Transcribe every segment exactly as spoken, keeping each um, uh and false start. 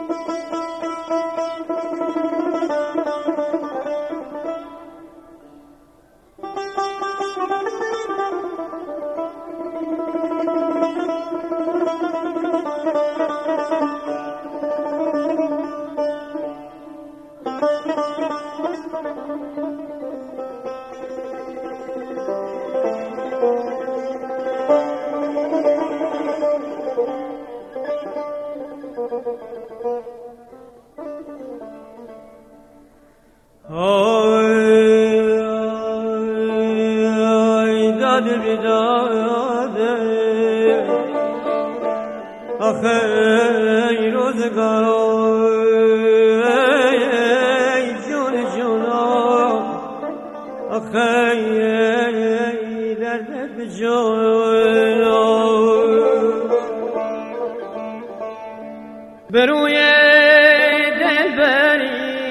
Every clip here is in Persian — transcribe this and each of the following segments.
بروی دلبری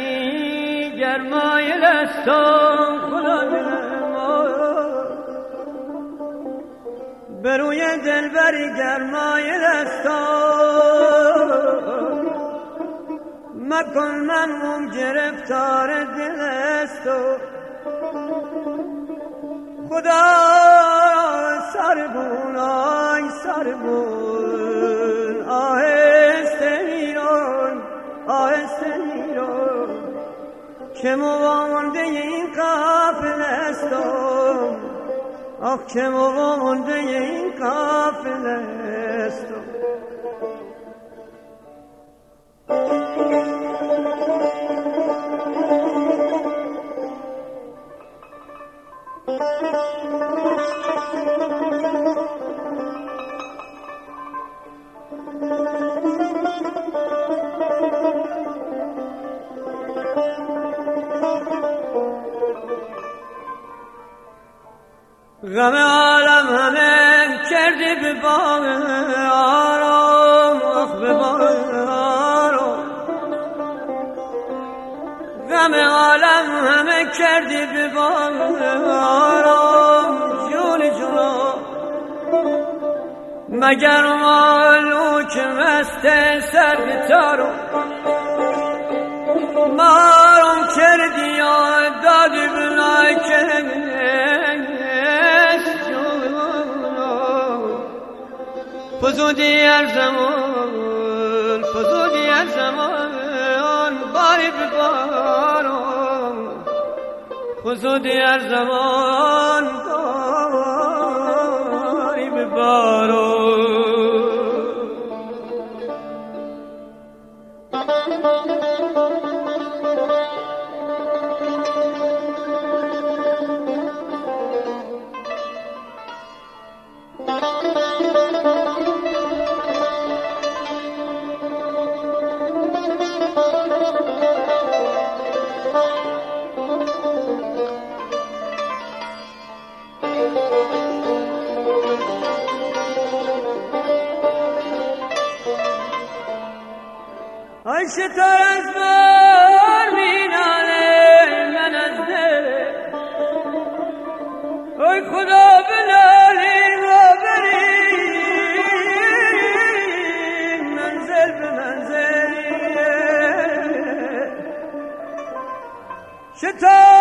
گرمای لستان خدا دلما بروی دلبری گرمای لستان مکن من مم گرفتار دل است و خدا سربون آی سربون آهسته میرون آهسته میرون که موانده این قافل استم آخ که موانده این قافل استم غم عالم همه کردی به باغ آرام آخ به باغ آرام غم عالم همه کردی به باغ آرام جون جون مگر مالو که مست سر بتارو مارم کردی یا دادی بلای کردی فزودی هر زمان فزودی هر زمان باری ببارم فزودی هر زمان باری ببارم ای شتر از بار میناله من از دل ای خدا بلالی و بریم منزل به منزلی شتر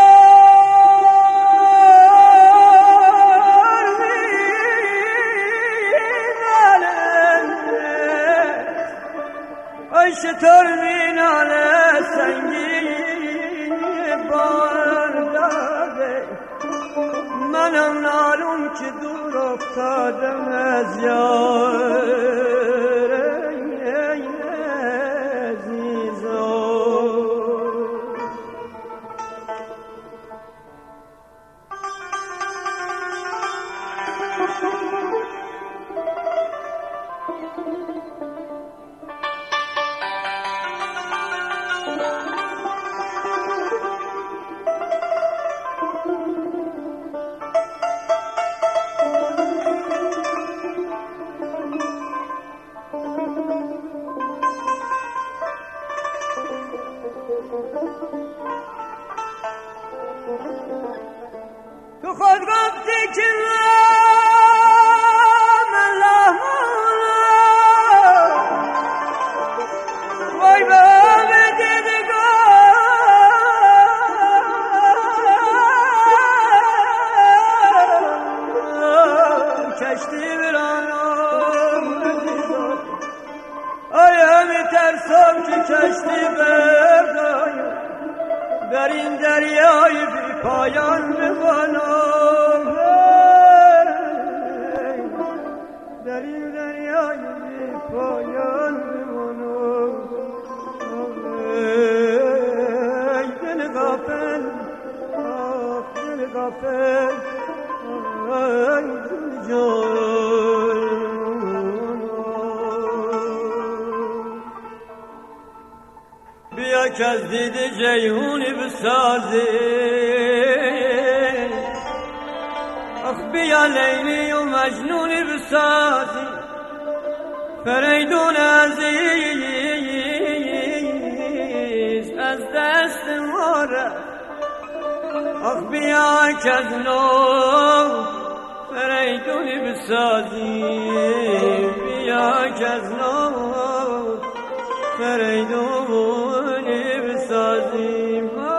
شتر میناله سنگین بار داده منم نالون که دور افتادم از یار عزیزم تو خود گفتی که من لحمونم و وای بام دیدگاه کشتی برانم آیا می ترسم که کشتی بردایم در این دریای بی پایان بمانم در این دریای بی پایان بمانم ای دل غافل آه دل غافل ای دل جان بیا که از دید جیهونی بسازی اخ بیا لیلی و مجنونی بسازی فریدون عزیز از دست ما رفت اخ بیا که از نو فریدونی بسازی بیا که از نو فریدونی بسازیم